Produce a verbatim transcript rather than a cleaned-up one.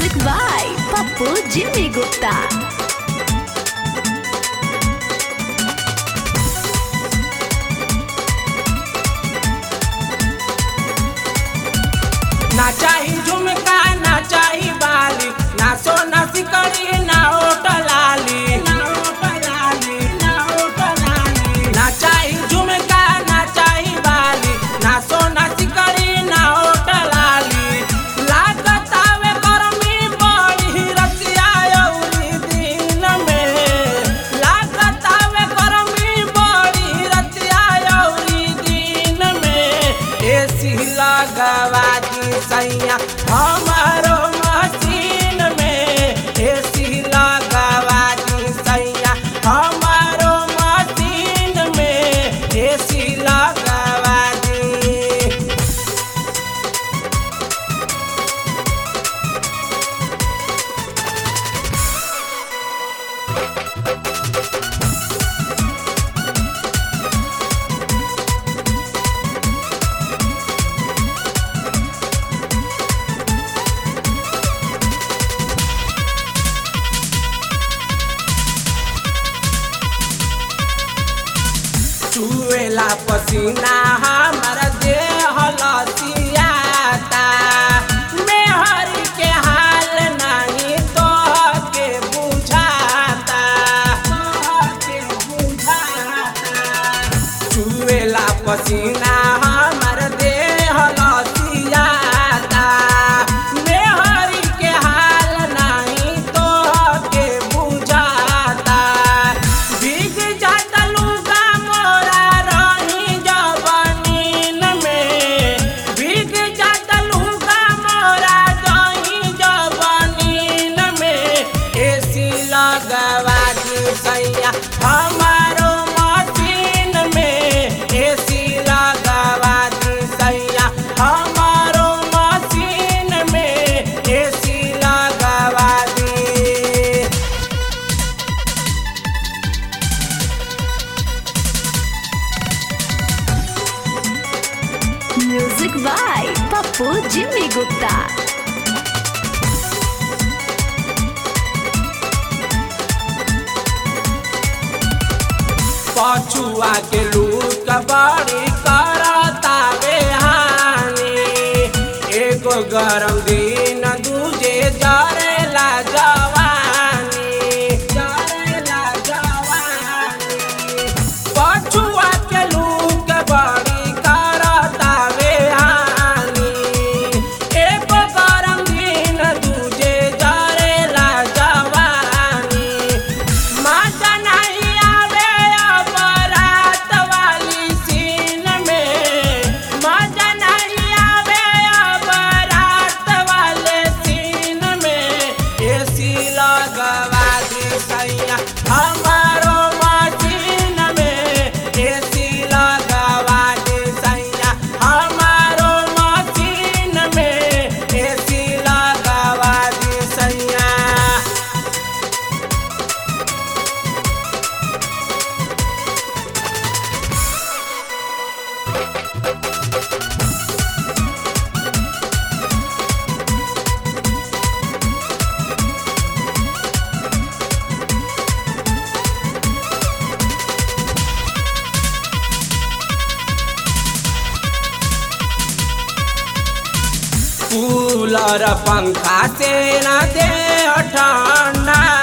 Music by Pappu Jimmy Gupta. ना चाही झुमका ना चाही बाली, ना सोना सिकड़ी ना ओट लाली, ना ओट लाली, ना ओट लाली। ना चाही झुमका ना चाही बाली, ना सोना सिकड़ी ना ओट लाली। लागत आवे गर्मी बड़ी रतिया अउरी दिन में, लागत आवे गर्मी बड़ी रतिया अउरी दिन में। एसी लगवा सैया हमारो मशीन में, एसी लगवा दी सैया हमारो मशीन में, एसी लगवा दी। चुएला पसीना हमारा देह लसियाता, मेहरी के हाल नहीं तो के बुझाता, के बुझाता। चुएला पसीना हमारा देह लसियाता, मेहरी के हाल नहीं तो के बुझाता। भीग जाता लुगा मोरा रही जवानीन में, भीग जाता लुगा मोरा रही जवानीन में। एसी लगवा दी सैया हमारो मशीन में, एसी लगवा दी सैया हमारो मशीन में, एसी लगवा दी। Music by Pappu Jimmy Gupta. पछुआ के लूट बड़ी करता बेहानी, एगो गरम दिन दूजे जरेला जवानी, जरेला जवानी। पछुआ के लूट बड़ी करता बेहानी, एगो गरम दिन दूजे जरेला जवानी। मजा नहीं आवे अब रात वाली सीन में, मजा नहीं आवे अब रात वाले सीन में। एसी लगवा दी सैया हमारो मशीन में, एसी लगवा दी सैया हमारो मशीन में, एसी लगवा दी सैया। कूलर पंखा से न दे ठंडा,